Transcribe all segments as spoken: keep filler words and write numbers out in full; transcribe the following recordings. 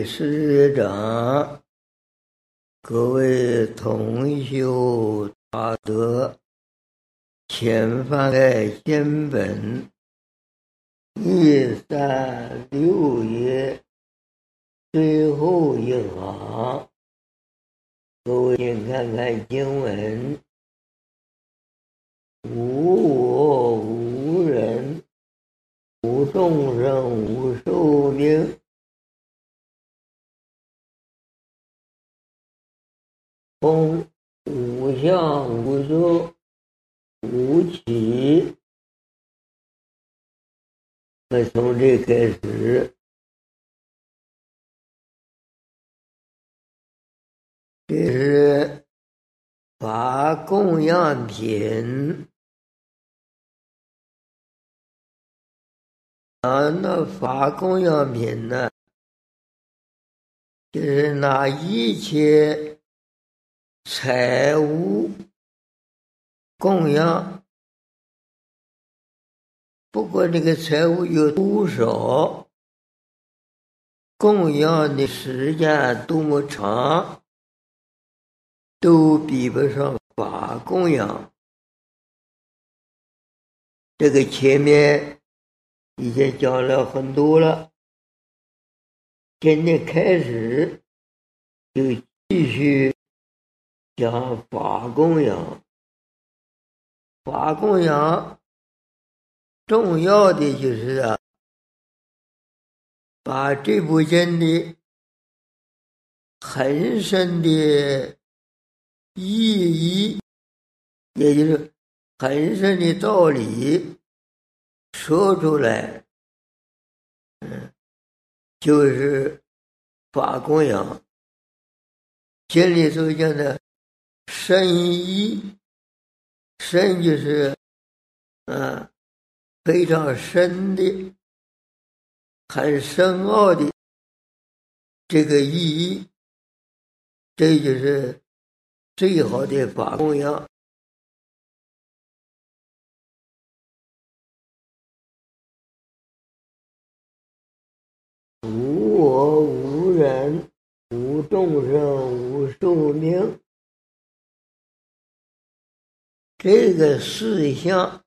师长，各位同修大德，前方的经本一三六页最后一行，各位请看看经文：无我无人，无众生无寿命。空无相无作无起。那从这开始，这是法供养品。啊，那法供养品呢，就是拿一切财物供养，不管这个财物有多少，供养的时间多么长，都比不上法供养。这个前面已经讲了很多了，今天开始就继续讲法供养。法供养重要的就是啊，把这部经的很深的意义，也就是很深的道理说出来，嗯，就是法供养。经里头讲的深义，深就是啊非常深的、很深奥的这个意义，这就是最好的法供养。无我无人，无众生无寿命。这个四项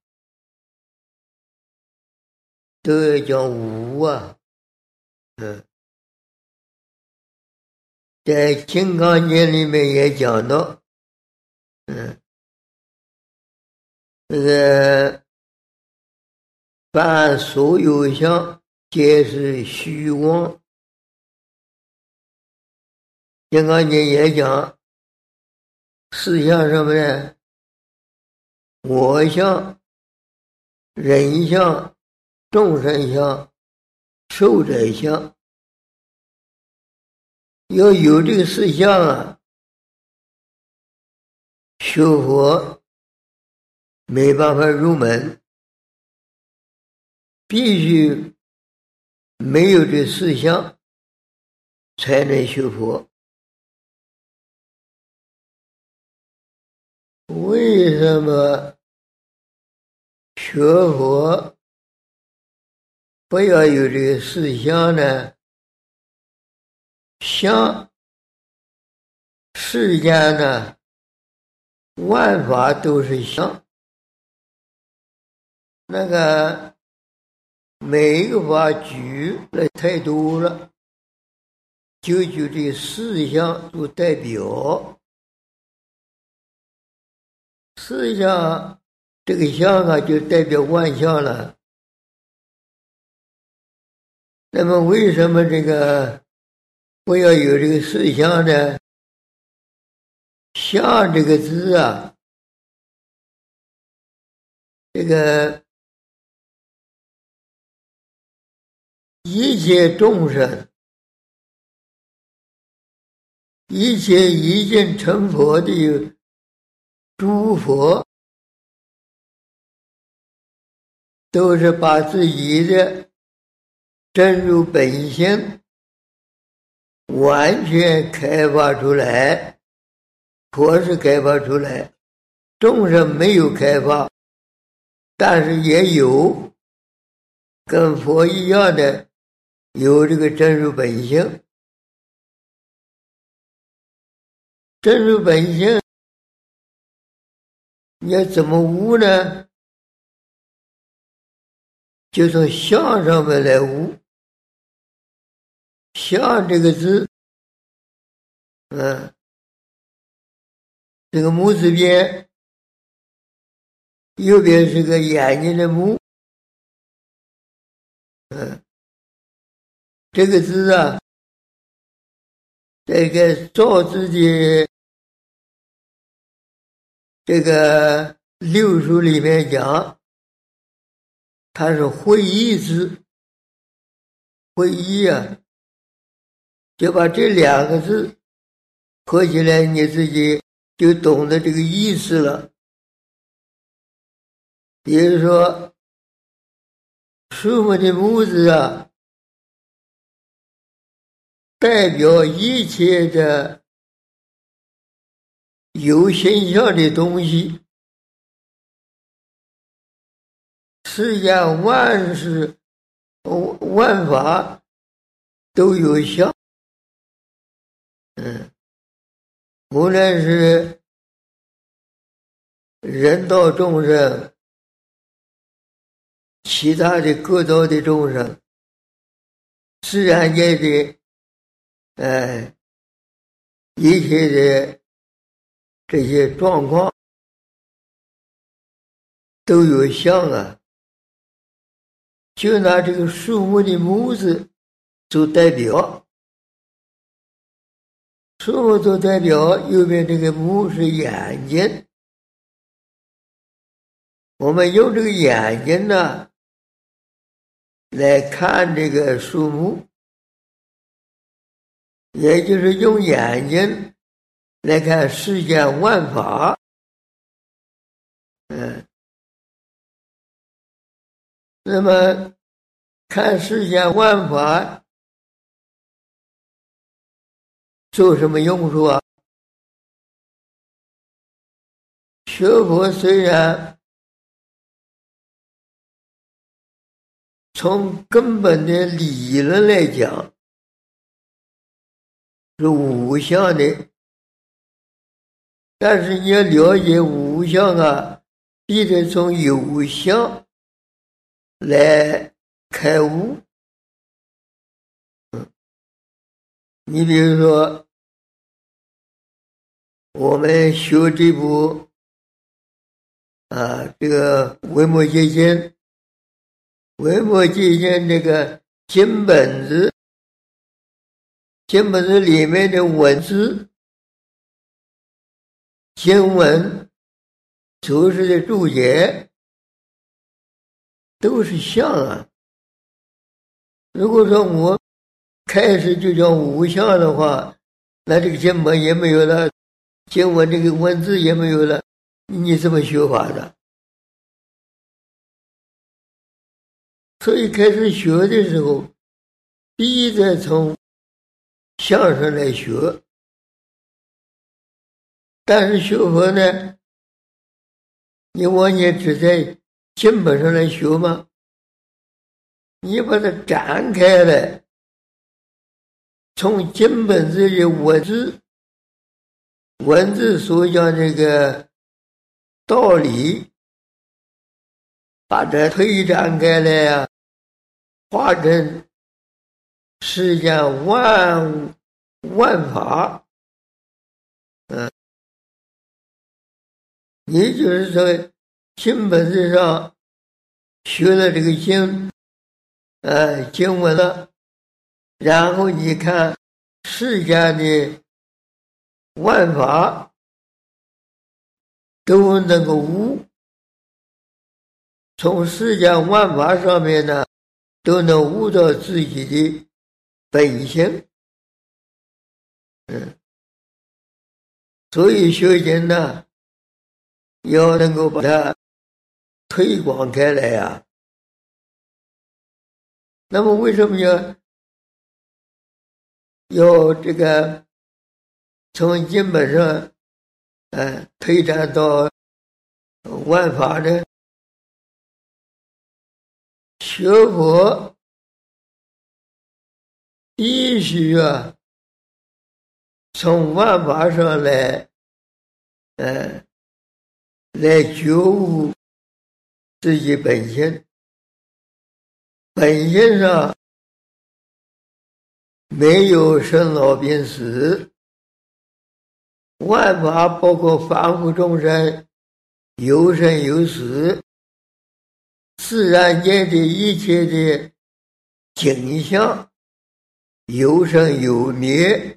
都要讲无啊，嗯，在《金刚经》里面也讲到，嗯，这个凡所有相，皆是虚妄。《金刚经》也讲四项什么呢？我相、人相、众生相、寿者相。要有这个四项啊，学佛没办法入门，必须没有这四项才能学佛。为什么学佛不要有这个四项呢？相，世间呢，万法都是相，那个每一个法举的太多了，就就这四项做代表。四项这个相啊，就代表万象了。那么为什么这个不要有这个四项呢？相这个字啊，这个一切众生，一切已经成佛的诸佛，都是把自己的真如本性完全开发出来，佛是开发出来，众生没有开发，但是也有跟佛一样的有这个真如本性， 真如本性，你要怎么悟呢？就从相上面来悟。相这个字，嗯，这个木字边，右边是个眼睛的目，嗯，这个字啊，这个造字的这个六书里面讲，它是会意字，会意啊，就把这两个字合起来，你自己就懂得这个意思了。比如说树木的木字啊，代表一切的有现象的东西，世间万事万法都有相。嗯，无论是人道众生，其他的各道的众生，自然界的呃一切的这些状况都有相啊。就拿这个树木的木字做代表，树木做代表，右边这个木是眼睛，我们用这个眼睛呢来看这个树木，也就是用眼睛来看世间万法。嗯，那么看世间万法做什么用处啊？学佛虽然从根本的理论来讲是无相的，但是你要了解无相啊，必须从有相来开悟。嗯，你比如说我们学这部啊这个维摩诘经，维摩诘经这个经本子，经本子里面的文字经文注释的注解都是相啊。如果说我开始就叫无相的话，那这个经文也没有了，经文这个文字也没有了，你怎么学法的？所以开始学的时候，必须从相上来学。但是学佛呢，你往年只在经本上来学吗？你把它展开来，从经本这些文字文字所讲这个道理，把它推展开来呀、啊，化成世间万万法。嗯，也就是说经本子上学了这个经呃经文了，然后你看世间的万法都能够悟，从世间万法上面呢都能悟到自己的本性。嗯，所以学经呢要能够把它推广开来啊。那么为什么要要这个从经本上呃推展到万法呢？学佛必须啊从万法上来，呃，来觉悟自己本性。本性上没有生老病死，万法包括凡夫众生，有生有死，自然界的一切的景象，有生有灭。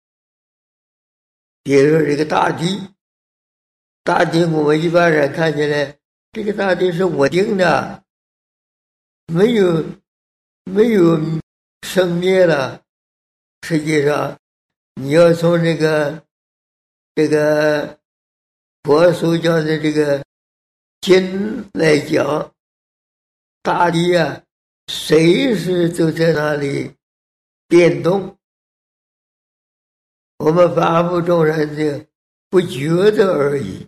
比如说这个大地，大地我们一般人看起来，这个大地是稳定的，没有没有生灭了。实际上你要从这个这个佛所讲的这个经来讲，大地啊随时都在那里变动，我们凡夫众人就不觉得而已。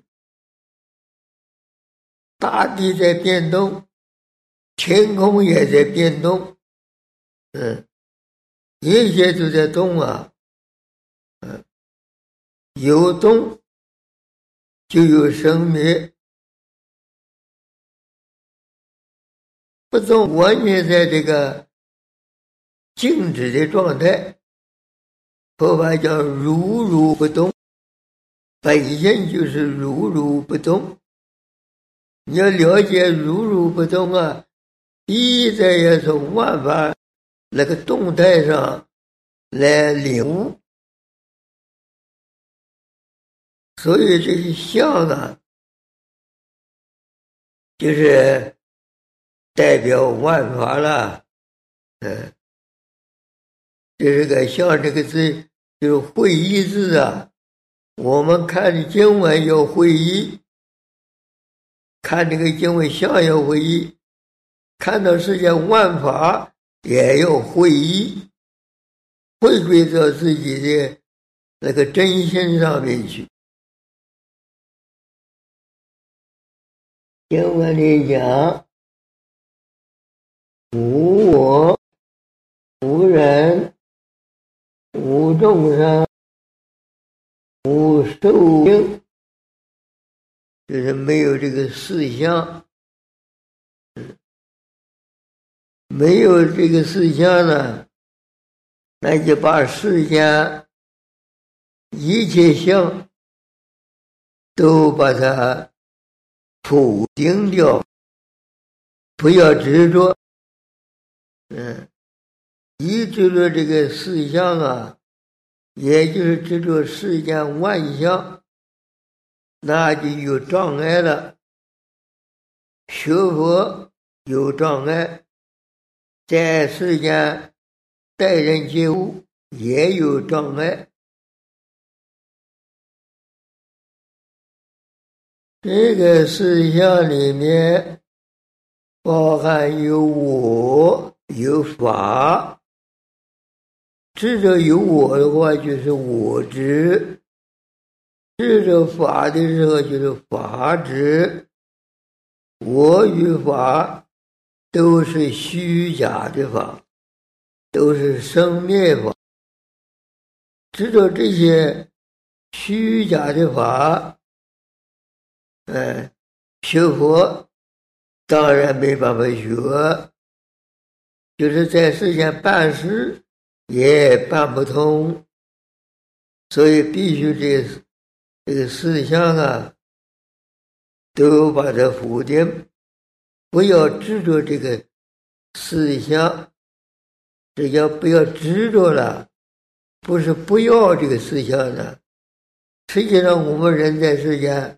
大地在变动，天空也在变动，嗯，一切都在动啊，嗯，有动就有生灭，不动完全在这个静止的状态。佛法叫如如不动，本性就是如如不动。你要了解如如不动啊，第一在要从万法那个动态上来领悟。所以这个相啊，就是代表万法了。嗯，这个相这个字就是会意字啊。我们看经文要会意，看这个经文相要会意，看到世间万法也要会意，回归到自己的那个真心上面去。经文里讲，无我，无人，无众生，无受用，就是没有这个四相。没有这个四相呢，那就把世间一切相都把它否定掉，不要执着。嗯，一执着这个四相啊，也就是执着世间万象，那就有障碍了。学佛有障碍，在世间待人接物也有障碍。这个四相里面包含有我有法，执着有我的话就是我执，执着法的时候就是法执。我与法都是虚假的法，都是生灭法。执着这些虚假的法，嗯，学佛当然没办法学，就是在世间办事也办不通，所以必须这个这个四相啊，都把它否定，不要执着这个四相。只要不要执着了，不是不要这个四相的。实际上我们人在世间，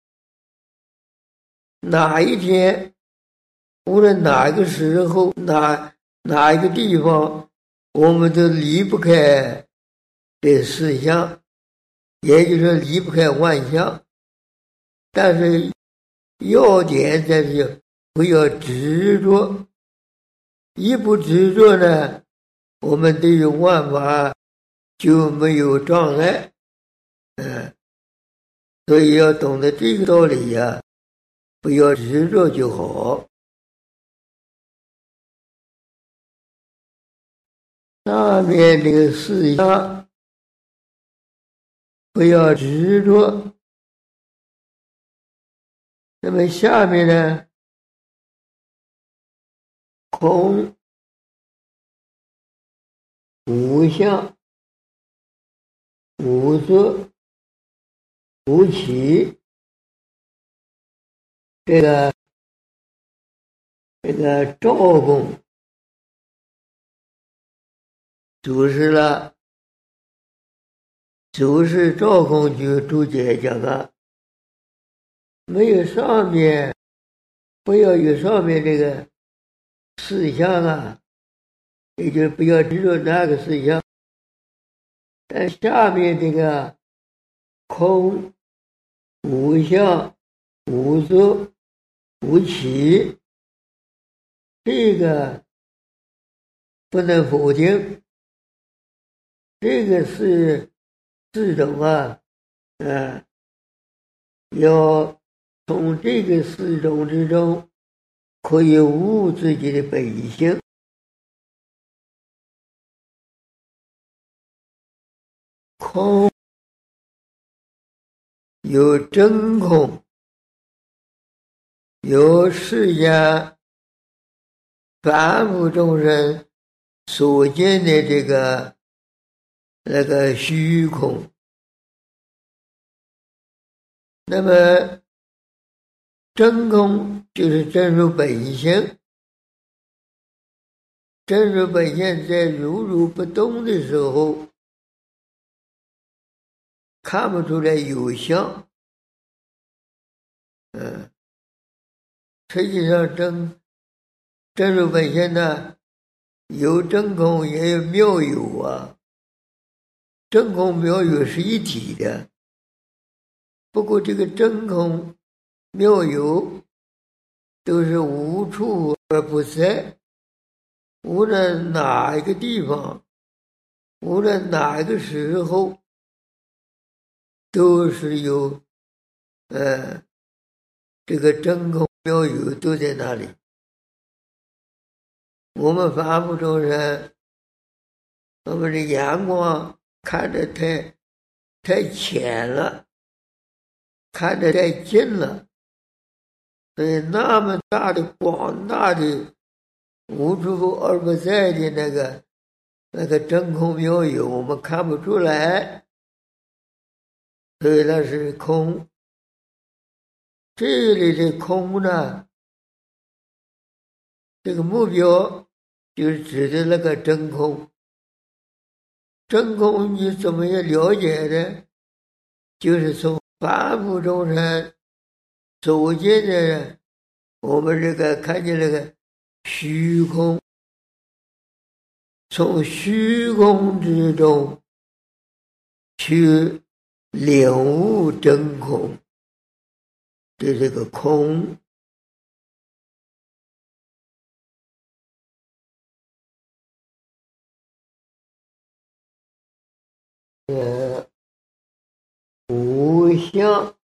哪一天无论哪个时候，哪哪一个地方，我们都离不开这四相，也就是说离不开万象。但是要点在于不要执着，一不执着呢，我们对于万法就没有障碍。嗯，所以要懂得这个道理呀、啊，不要执着就好。下面这个四相不要执着。那么下面呢，空无相无作无起，这个这个赵公注释了，注释赵公就注解讲了，没有上面，不要有上面这个事项啊，也就不要执着那个事项。但下面这个空无相无作无起，这个不能否定，这个是四种啊，呃，要从这个四种之中可以悟自己的本性。空有真空，有世间凡夫众生所见的这个那个虚空。那么真空就是真如本性，真如本性在如如不动的时候，看不出来有相。嗯，实际上真真如本性呢，有真空也有妙有啊，真空妙有是一体的。不过这个真空妙有都是无处而不在，无论哪一个地方，无论哪一个时候，都是有呃这个真空妙有都在那里。我们凡夫众生，我们的眼光看得太太浅了，看得太近了，所以那么大的广大的无处而不在的那个那个真空妙有，我们看不出来，所以那是空。这里的空呢，这个目标就是指的那个真空。真空你怎么样了解呢？就是从凡夫众生走进的我们这个看见那个虚空，从虚空之中去领悟真空的这个空。呃，无相，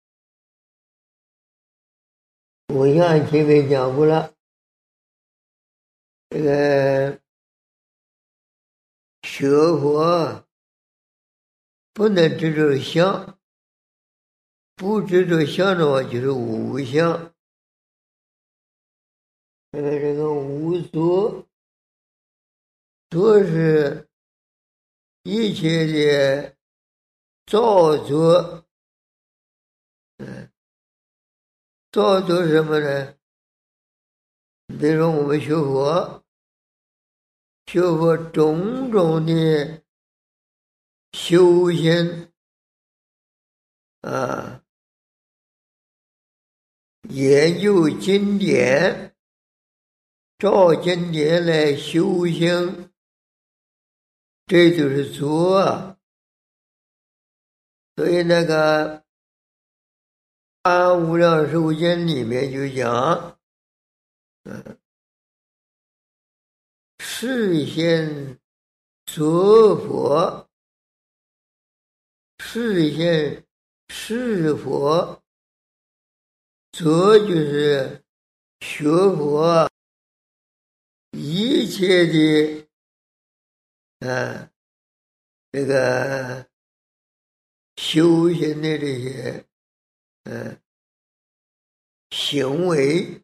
无相前面讲过了，这个学佛不能执着相，不执着相的话就是无相。这个这个无作，作是一切的造作，嗯，造作什么呢？比如说我们学佛，学佛种种的修行啊，研究经典，照经典来修行，这就是作啊。所以那个《大无量寿经》里面就讲，嗯，示现作佛，示现是佛，作就是学佛一切的啊，这个修行的这些嗯行为，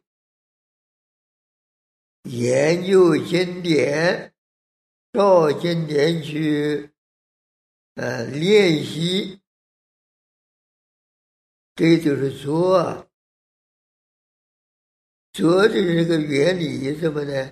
研究经典，照经典去呃练习，这就是做啊。做的这个原理是什么呢？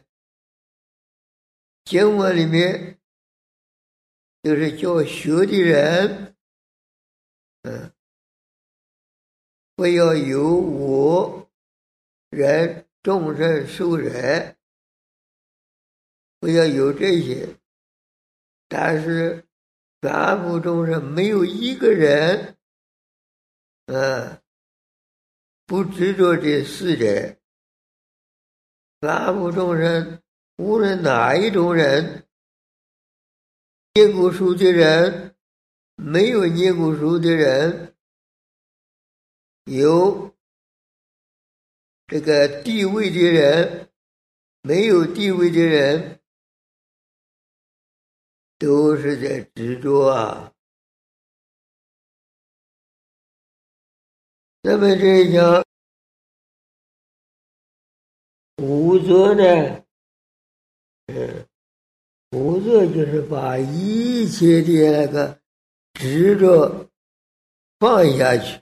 经文里面就是叫学的人，嗯，不要有我、人、众生、寿人，不要有这些。但是凡夫众生没有一个人，嗯，不执着这四者。凡夫众生，无论哪一种人，念过书的人，没有念过书的人，有这个地位的人，没有地位的人，都是在执着啊。那么这一讲无作呢，嗯，无作就是把一切的那个执着放下去。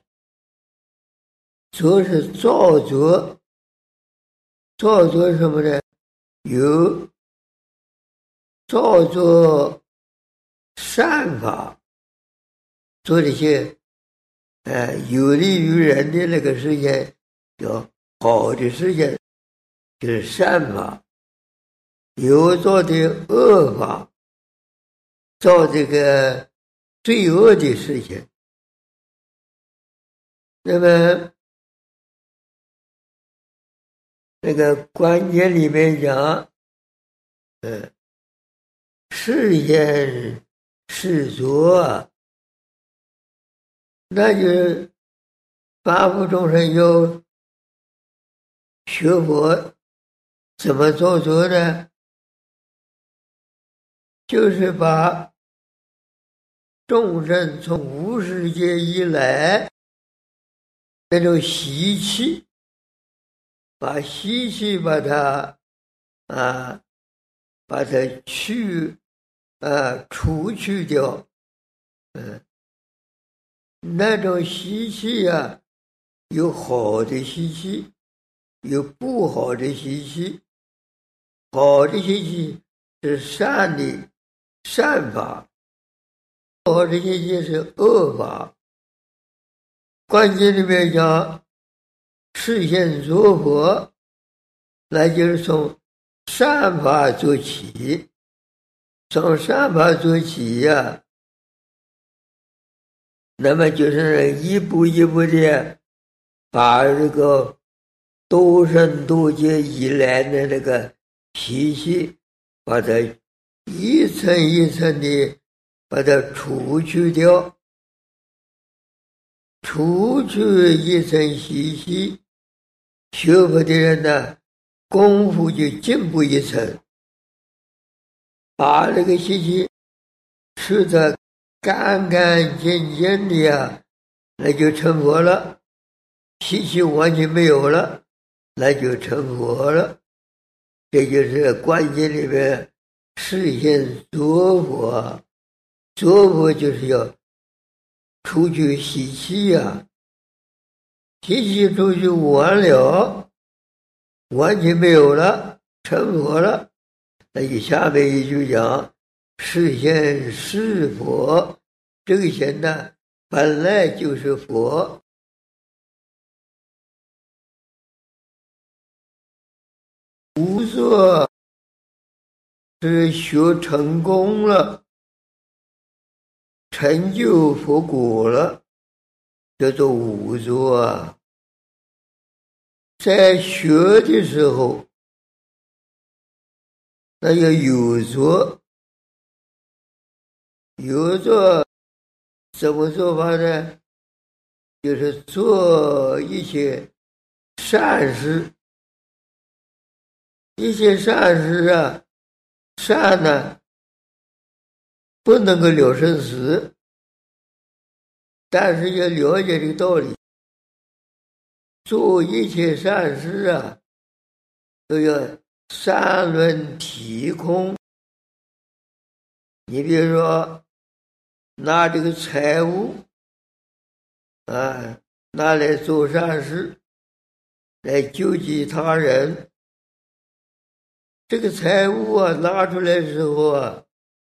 作是造作，造作什么呢？有造作善法，做这些呃有利于人的那个事情，叫好的事情，就是善法。有做的恶法，做这个罪恶的事情。那么那个关键里面讲，嗯，是言是作，那就是凡夫众生要学佛，怎么造作呢？就是把众生从无始劫以来那种习气，把习气把它啊，把它去啊除去掉，嗯，那种习气啊，有好的习气，有不好的习气。好的习气是善的善法，不好的习气是恶法。关键里面讲示现作佛，那就是从善法做起，从善法做起呀、啊，那么就是一步一步的把这个多生多劫以来的那个习气，把它一层一层的把它除去掉，除去一层习气，学佛的人呢，功夫就进步一层，把这个习气吃得干干净净的呀，那就成佛了。习气完全没有了，那就成佛了。这就是关键里面示现作佛，作佛就是要除去习气呀、啊，习气除去完了，完全没有了，成佛了。那你下面一句讲示现是佛，这个现呢本来就是佛。无作是学成功了，成就佛果了，叫做无作啊。在学的时候，那要有作，有作怎么做法呢？就是做一些善事。一些善事啊，善呢不能够了生死， 但是要了解这个道理，做一切善事啊，都要三轮体空。你比如说，拿这个财物啊，拿来做善事，来救济他人。这个财物啊，拿出来的时候啊，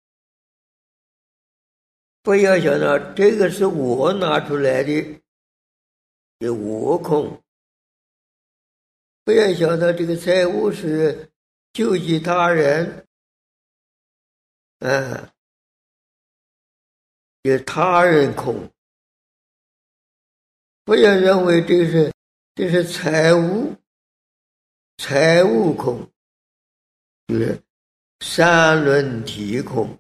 不要想到这个是我拿出来的，有我空。不要想到这个财物是救济他人，啊，有他人空。不要认为这是这是财物，财物空，就是三轮体空。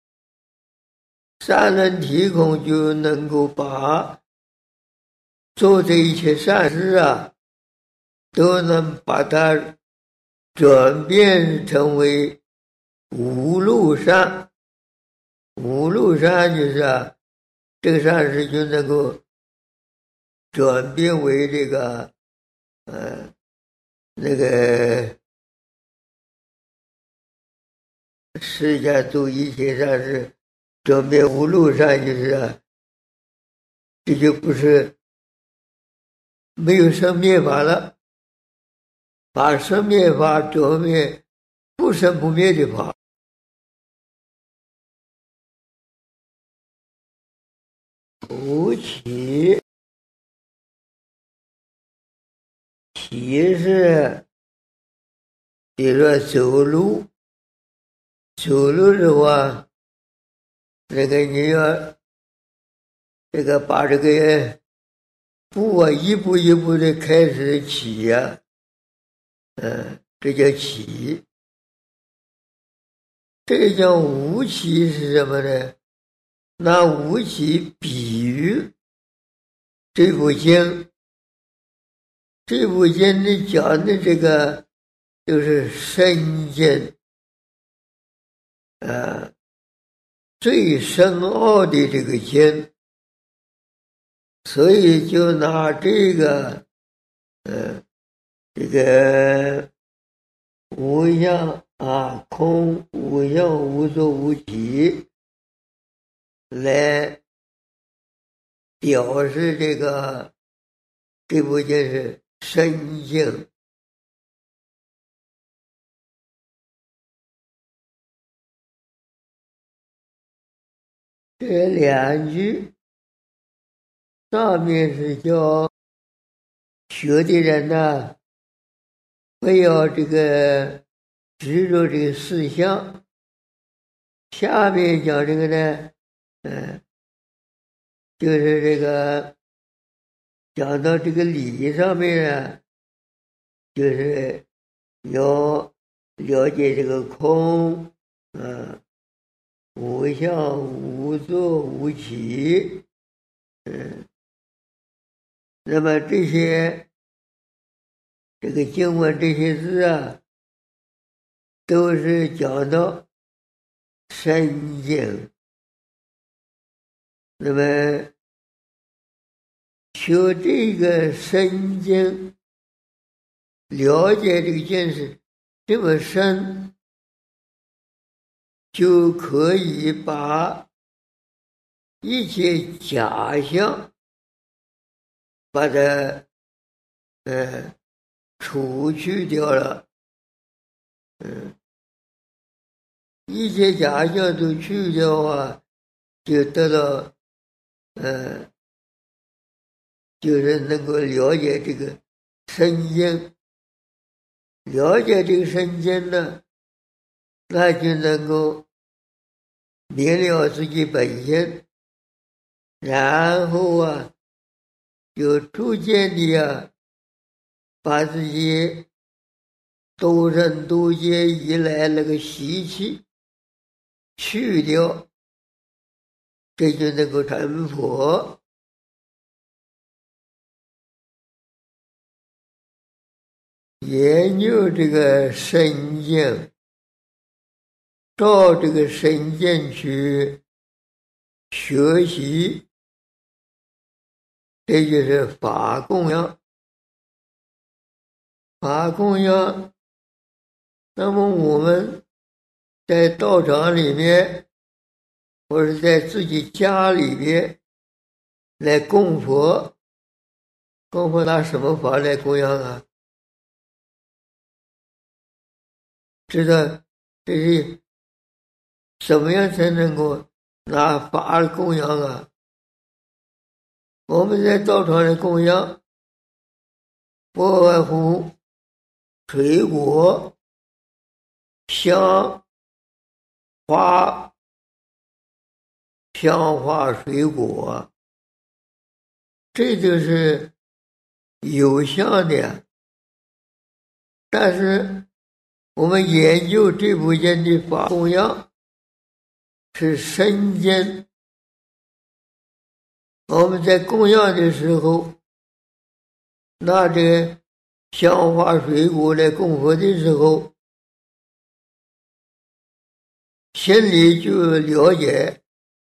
三轮体空就能够把做这一切善事啊，都能把它转变成为无漏善。无漏善就是啊，这个善事就能够转变为这个呃那个释迦做一切善事转变无漏善，就是啊，这就不是没有生灭法了，把生灭法转变不生不灭的法。无起，起是比如说走路，走路的话，那个你要这个把这个步啊一步一步的开始起呀、啊，嗯，这叫起。这个叫无起是什么呢？拿无起比喻这部经，这部经里讲的这个就是深经啊，最深奥的这个经，所以就拿这个呃这个无相啊空无相无所无起来表示这个这部经是深经。这两句上面是叫学的人呢，不要这个执着这个事项。下面讲这个呢，嗯，就是这个讲到这个理上面啊，就是要了解这个空，嗯，无相无作无起，嗯，那么这些这个经文这些字啊，都是讲到深经。那么学这个深经，了解这个见识这么深，就可以把一切假象把它呃除去掉了，嗯，一切假象都去掉啊，就得到呃就是能够了解这个身经。了解这个身经呢，那就能够明了自己本性，然后啊就逐渐的啊把自己多生多劫以来那个习气去掉，这就能够成佛。研究这个身经，照这个身经去学习， 这就是法供养。法供养，那么我们在道场里面，或者在自己家里边来供佛，供佛拿什么法来供养啊？知道这是怎么样才能够拿法供养啊？我们在道场里供养，不外乎水果、香花、香花水果，这就是有相的。但是我们研究这部经的法供养是身经，我们在供养的时候，拿这个香花水果来供佛的时候，心里就了解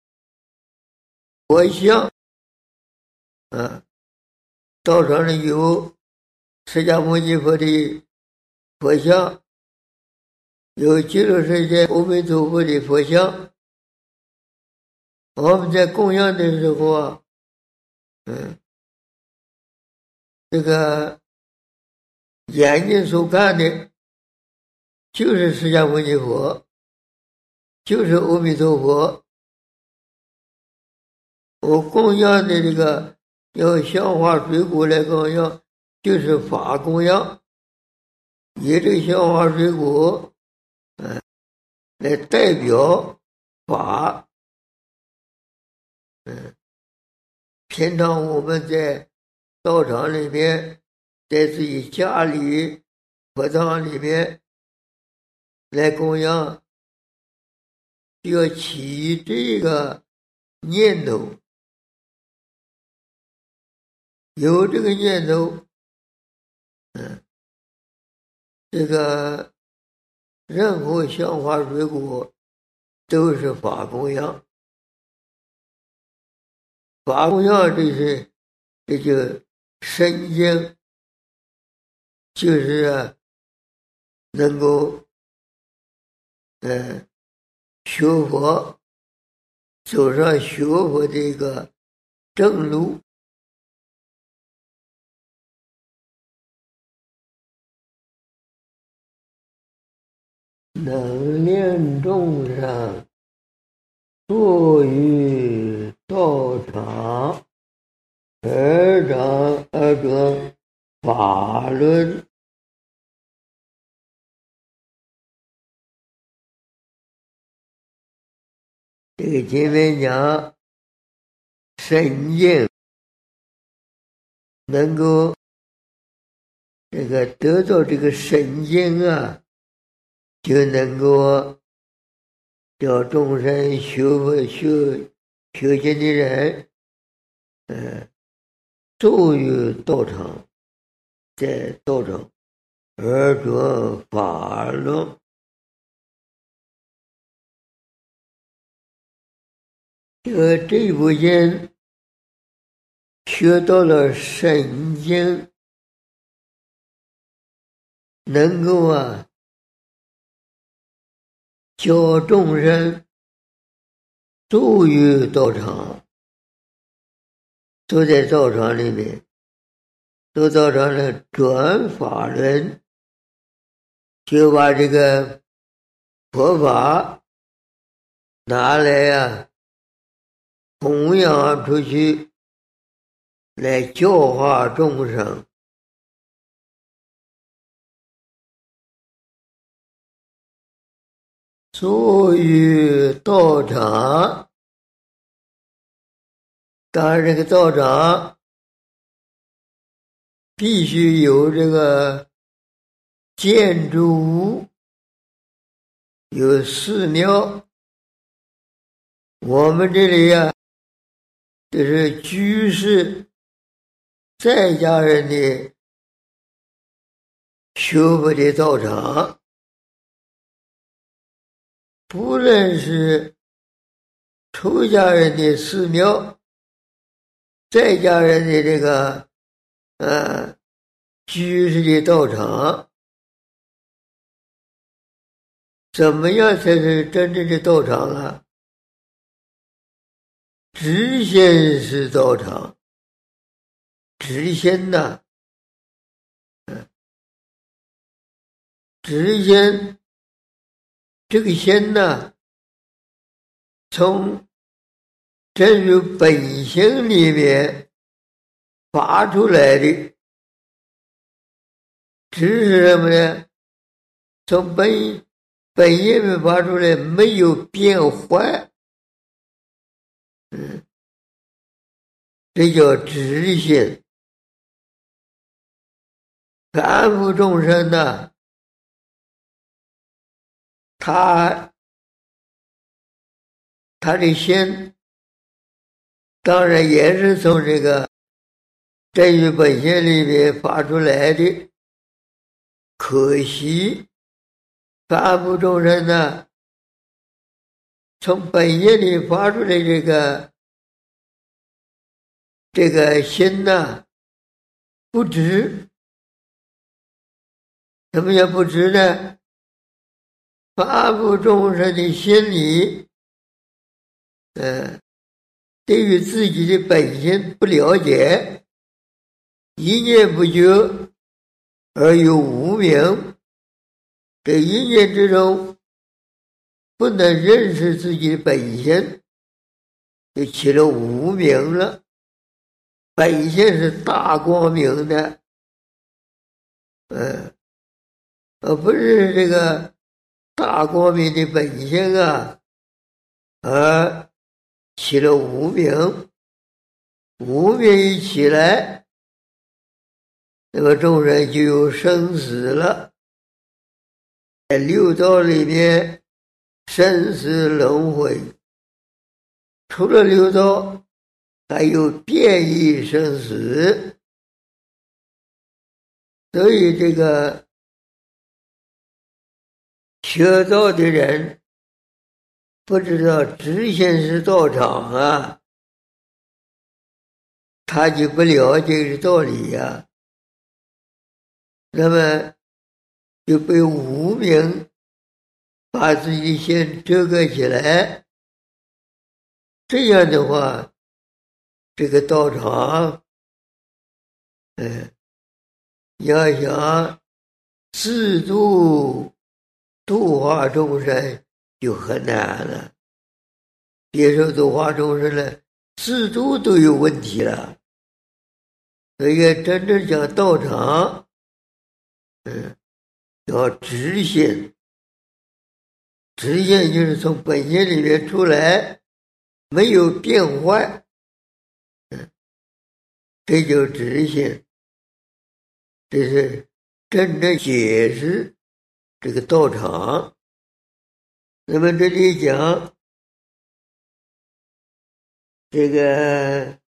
佛像啊，道场里有释迦牟尼佛的佛像，有极乐世界阿弥陀佛的佛像。我们在供养的时候啊，嗯，这个眼睛所看的就是释迦牟尼佛，就是阿弥陀佛。我供养的这个用香花水果来供养，就是法供养，以这个香花水果，嗯，来代表法。嗯，平常我们在道场里面，在自己家里佛堂里面来供养，就要起这个念头，有这个念头，嗯，这个任何香花水果都是法供养。法供养这是这就身经，就是啊能够嗯学佛，走上学佛的一个正路。能令众生坐于道场，而长而得法论。这个经文讲身经能够这个得到这个身经啊，就能够叫众生学佛修修行的人，嗯，坐于道场，在道场而着法论。这个这部经学到了身经，能够啊教众生坐于道场，坐在道场里面，坐道场里转法轮，就把这个佛法拿来啊弘扬出去，来教化众生。坐于道场，当然这个道场必须有这个建筑物，有寺庙。我们这里啊，这是居士在家人的学佛的道场，不论是出家人的寺庙， 在家人的这个呃居士的道场，怎么样才是真正的道场啊？知仙是道场，知仙呐，嗯，知仙这个仙呐，从真如本性里面发出来的，知是什么呢？从本本性里面发出来，没有变坏，嗯，这叫知性。凡夫众生呢，他他的心当然也是从这个真如本性里面发出来的，可惜凡夫众生呢，从本性里发出来这个这个心呢，不知。什么叫不知呢？凡夫众生的心理，呃，对于自己的本性不了解，一念不觉而有无明，这一念之中不能认识自己的本性，就起了无明了。本性是大光明的，呃，而不是这个大光明的本性啊，而起了无明。无明一起来，那么众人就有生死了。在六道里面，生死轮回，除了六道，还有变异生死。所以这个学道的人不知道知仙是道场啊，他就不了解这道理呀、啊，那么就被无明把自己先遮盖起来。这样的话，这个道场，嗯，要想自度度化众生就很难了。别说度化众生了，自度都有问题了。所以真正讲道场，嗯，要知性。知性就是从本性里面出来，没有变坏，嗯，这就知性。这是真正解释这个道场。那么这里讲这个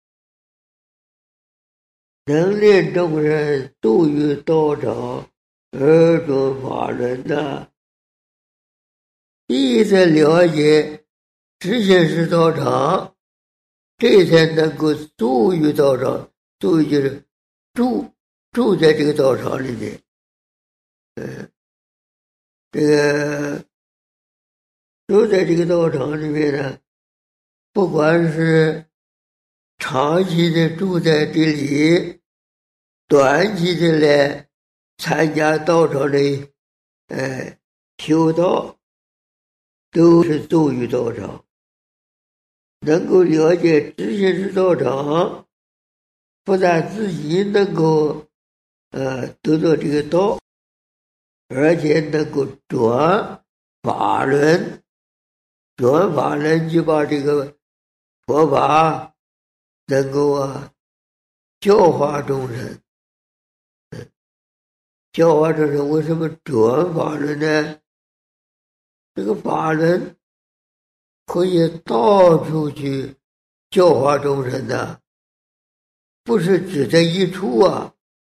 能令众生度于道场而准法轮呐，第一次了解知性是道场，这才能够住于道场。住就是住住在这个道场里面。嗯，这个住在这个道场里面呢，不管是长期的住在这里，短期的来参加道场的呃修道，都是住于道场。能够了解知性是道场，不但自己能够呃得到这个道，而且能够转法轮。转法轮就把这个佛法能够啊教化众生。嗯，教化众生为什么转法轮呢？这个法轮可以到处去教化众生的，不是只在一处啊。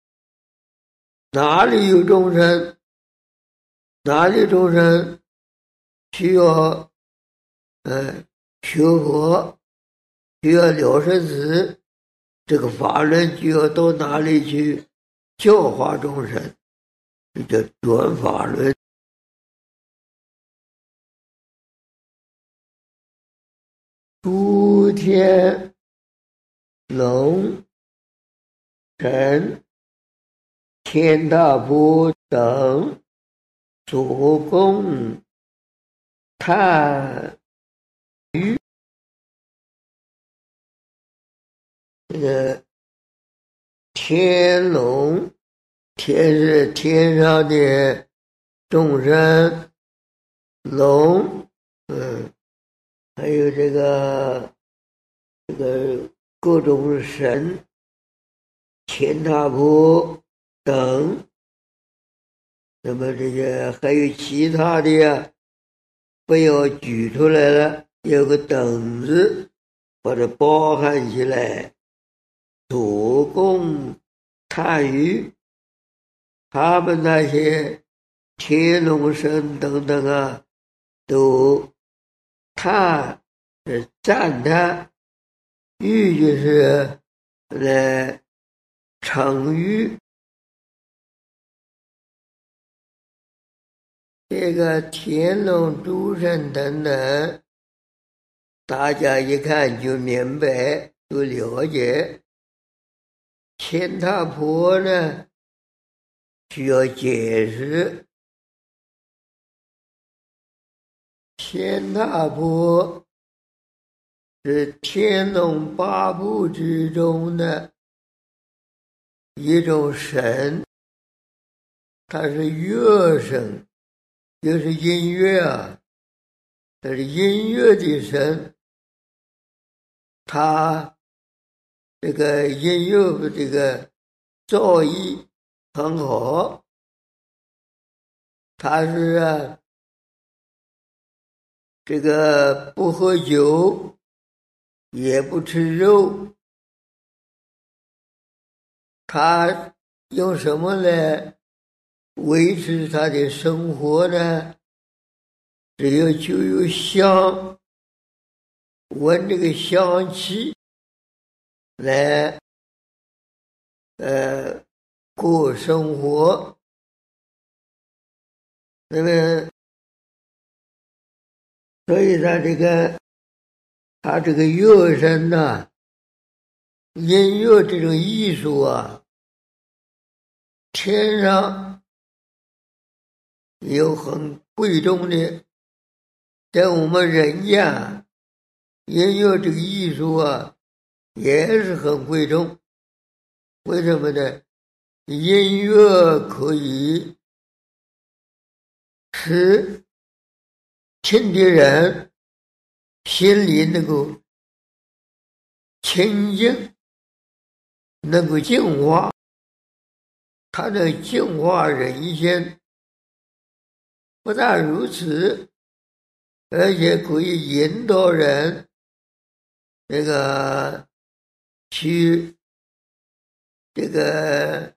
哪里有众生，哪里众生需要呃学佛，需要了生死， 这个法轮就要到哪里去教化众生，这叫转法轮。诸天龙神天大婆等做供叹语，这个天龙，天是天上的众生，龙，嗯，还有这个这个各种神，天大婆等，那么这些还有其他的呀，不要举出来了，有个等字把它包含起来。做供叹语，他们那些天龙神等等啊，都叹是赞叹，语就是来称誉。这个天龙诸神等等，大家一看就明白，就了解。天大婆呢，需要解释。天大婆是天龙八部之中的一种神，它是乐神，就是音乐啊，它是音乐的神，它这个音乐这个造诣很好，他是啊，这个不喝酒，也不吃肉，他用什么来维持他的生活呢？只有就有香，闻这个香气来呃过生活。那么所以他这个他这个乐声呐，音乐这种艺术啊，天上有很贵重的，在我们人间音乐这个艺术啊也是很贵重。为什么呢？音乐可以使听的人心里能够清净，能够净化，它能净化人心。不但如此，而且可以引导人这个去这个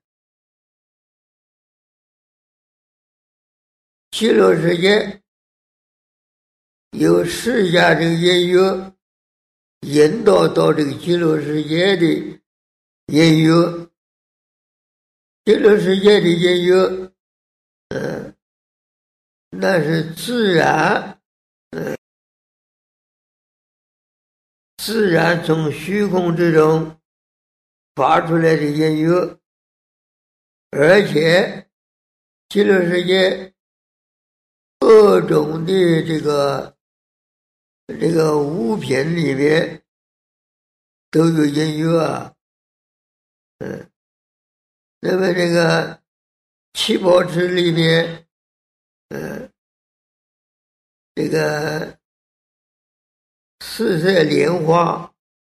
极乐世界，由释迦这个音乐引导到这个极乐世界的音乐，极乐世界的音乐，嗯，那是自然，嗯，自然从虚空之中发出来的音乐，而且极乐世界各种的这个这个物品里面都有音乐啊，嗯，那么这个七宝池里面，嗯，这个四色莲花，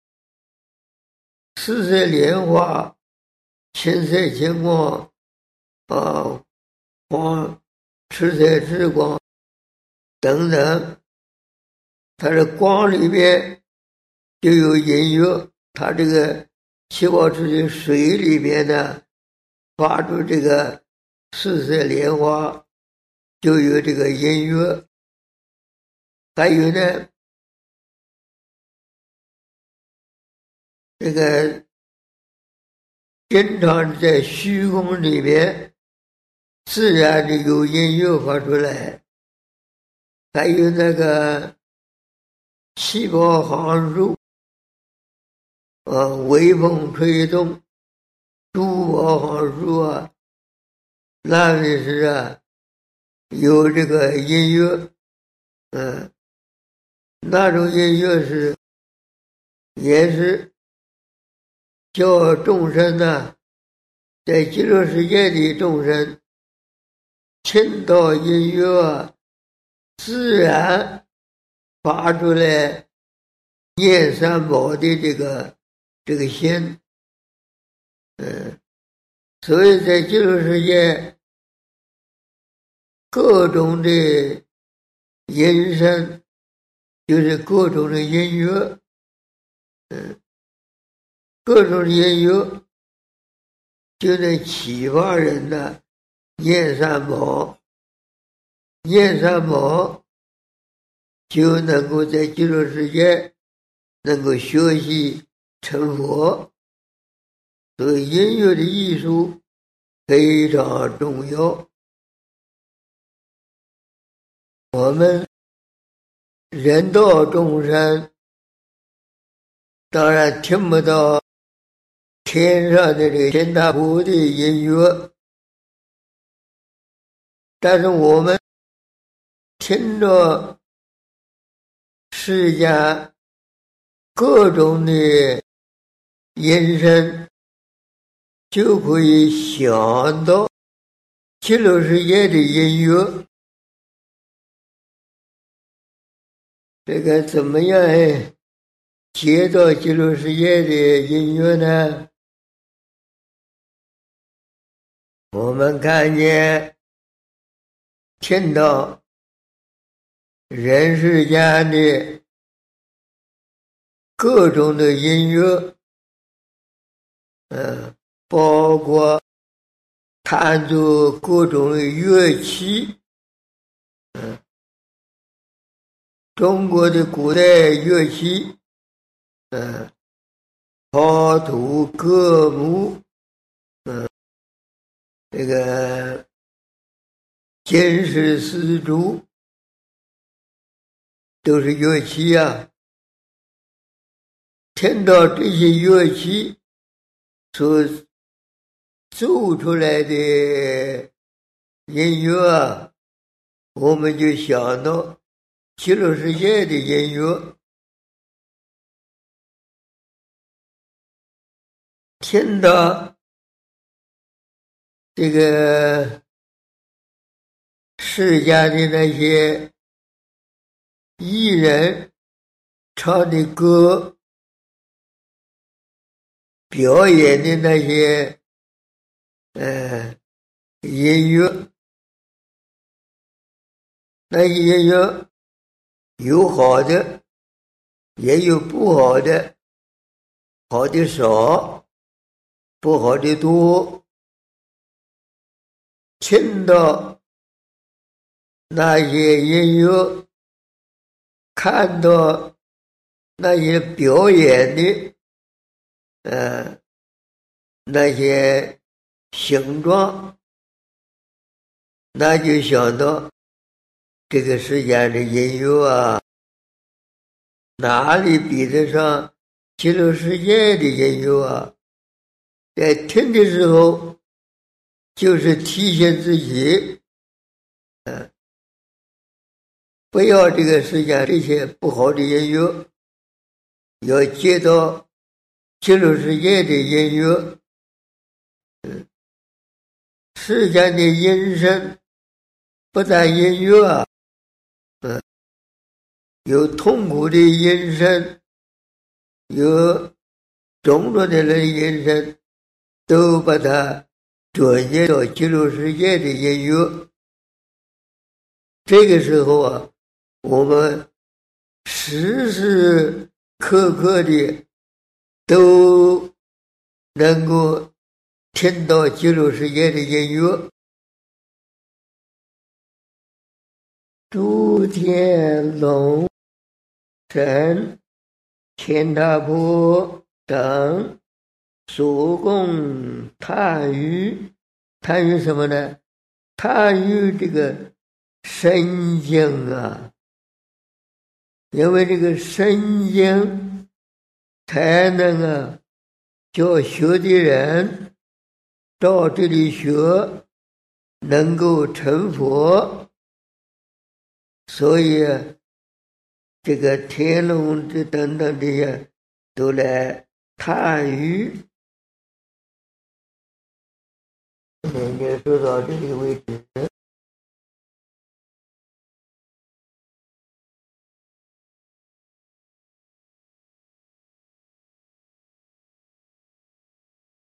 四色莲花，青色金光，啊，黄赤色之光等等，它的光里面就有音乐。它这个七宝池的水里面呢，发出这个四色莲花，就有这个音乐。还有呢，这个经常在虚空里面自然的有音乐发出来，还有那个细胞行数，啊，微风吹动，珠宝行数啊，那里是啊，有这个音乐，嗯，那种音乐是也是叫众生呢、啊，在极乐世界的众生听到音乐啊，自然发出来念三宝的这个这个心，嗯，所以在极乐世界各种的音声就是各种的音乐，嗯，各种的音乐就能启发人的念三宝，念三宝就能够在极乐世界能够学习成佛。所以音乐的艺术非常重要。我们人道众生当然听不到天上的这个天大菩的音乐，但是我们听着世间各种的音声，就可以想到极乐世界的音乐。这个怎么样接到极乐世界的音乐呢？我们看见听到人世间的各种的音乐，嗯，包括弹奏各种的乐器，嗯，中国的古代乐器，嗯，陶土各木，嗯，这个金石丝竹都是乐器啊。听到这些乐器所奏出来的音乐啊，我们就想到极乐世界的音乐。听到这个世间的那些艺人唱的歌，表演的那些呃音乐，那些音乐有好的，也有不好的，好的少，不好的多。听到那些音乐，看到那些表演的呃那些形状，那就想到这个世间的音乐啊，哪里比得上极乐世界的音乐啊？在听的时候，就是提醒自己，呃，不要这个世间这些不好的音乐，要接到极乐世界的音乐。嗯，世间的音声不但音乐啊，嗯，有痛苦的音声，有种种的人音声，都把它转接到极乐世界的音乐。这个时候啊，我们时时刻刻的都能够听到极乐世界的音乐。诸天龙神、天大婆等所供探于，探于什么呢？探于这个身经啊，因为这个身经才能啊，叫学的人到这里学，能够成佛。所以这个天龙这等等这些都来探于。今天就说到这里为止。